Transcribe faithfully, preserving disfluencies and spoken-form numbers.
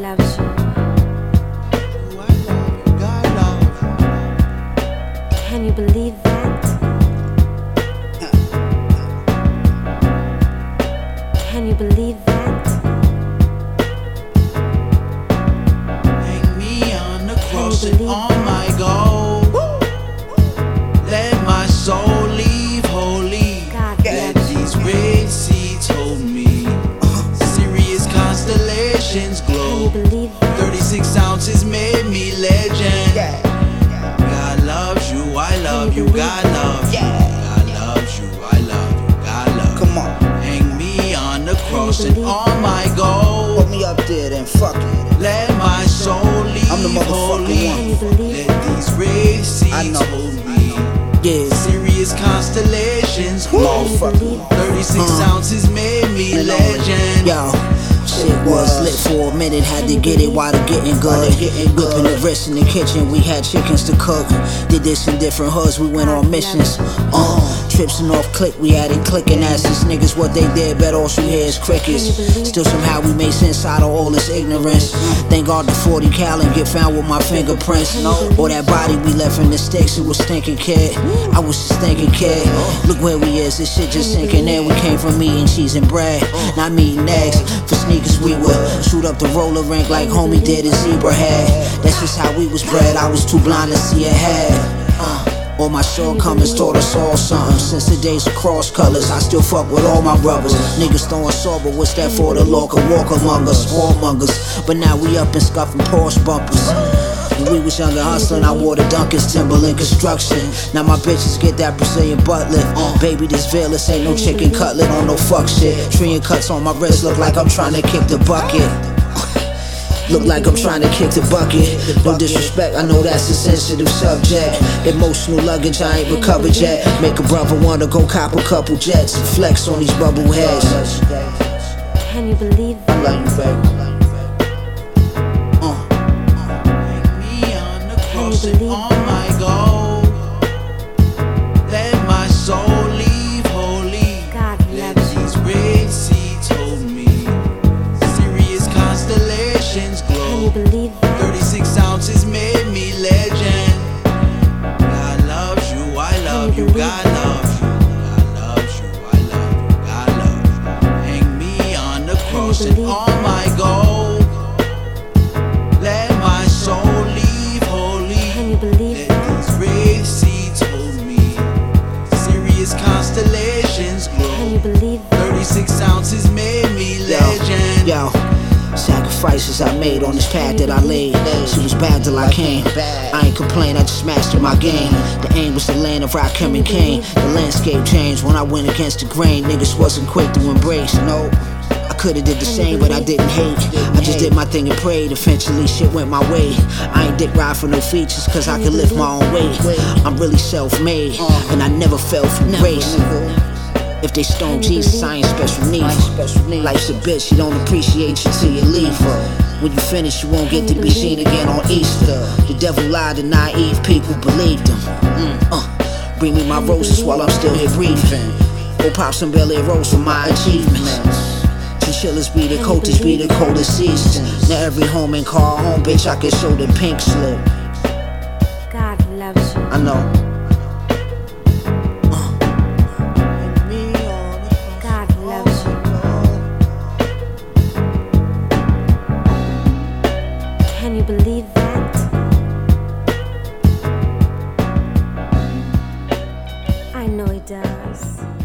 loves you. I love you, God loves you. Can you believe that? Can you believe that? Hang me on the cross and on my goal. Let my soul leave holy. God Let loves you. these red seeds hold me. Serious constellations Can you glow. believe that? thirty-six ounces made me legend. God loves you, I love you, God loves you. God loves you, I love you, God loves you. Come on, Hang me on the cross and believe on my goal. put me up there then, fuck it. Let my soul leave I'm the motherfucking holy. one. Can you believe Let these red I seeds know. hold me. Yeah, Serious constellations glow. motherfucker. thirty-six Uh. ounces made me And legend. Yo, shit was lit for a minute, had to get it while the getting good. Whipping the wrist in the kitchen, we had chickens to cook. Did this in different hoods, we went on missions. Uh, trips and off click, we had it clicking. Ask these niggas what they did, bet all you hear is crickets. Still somehow we made sense out of all this ignorance. Thank God the forty cal and get found with my fingerprints. Or that body we left in the sticks, it was stinking kid. I was a stinking kid. Look where we is, this shit just sinking in. We came from eating cheese and bread, not meat and eggs. For sneakers we would shoot up the roller rink like homie did in Zebra Head. That's just how we was bred, I was too blind to see ahead. uh, All my shortcomings taught us all something. Since the days of cross colors, I still fuck with all my brothers. Niggas throwing salt, but what's that for? The law could walk among us, warmongers. But now we up and scuffing Porsche bumpers. When we was younger hustling, I wore the Duncan's Timberland construction. Now my bitches get that Brazilian butt lift. Uh, baby, this Veilus ain't no chicken cutlet on no fuck shit. Tree and cuts on my wrist look like I'm trying to kick the bucket. Look like I'm trying to kick the bucket. No disrespect, I know that's a sensitive subject. Emotional luggage, I ain't recovered yet. Make a brother wanna go cop a couple jets and flex on these bubble heads. Can you believe I that? love you, baby. Uh. Hang me on the cross and believe on my goal. Let my soul leave holy. God Let loves you. these red seeds hold me. Serious constellations Can you glow. believe that? thirty-six ounces made me legend. God loves you, I love you, God loves you. God loves you, I love you, God loves you. Hang me on the cross and on my goal. Let my soul leave holy. Can you believe Let that? these red seeds hold me. Serious constellations Can you glow. believe that? thirty-six ounces made me legend. Yo, sacrifices I made on this path that I laid. She was bad till I came. I ain't complain, I just mastered my game. The aim was the land of Rakim and Kane. The landscape changed when I went against the grain. Niggas wasn't quick to embrace, no. I could've did the same, but I didn't hate. I just did my thing and prayed. Eventually shit went my way. I ain't dick ride for no features, cause I can lift my own weight. I'm really self-made, and I never fell from grace. If they stone Jesus, I ain't special needs. Life's a bitch, you don't appreciate you till you leave her. When you finish, you won't get to be seen again on Easter. The devil lied to naive people, believed him. Mm, uh, bring me my roses while I'm still here breathing. Go pop some Bel Air Rose for my achievements. Chinchillas be the coaches, be the coldest seasons. Now every home and car home, bitch, I can show the pink slip. God loves you. I know. God loves you. Can you believe that? I know he does.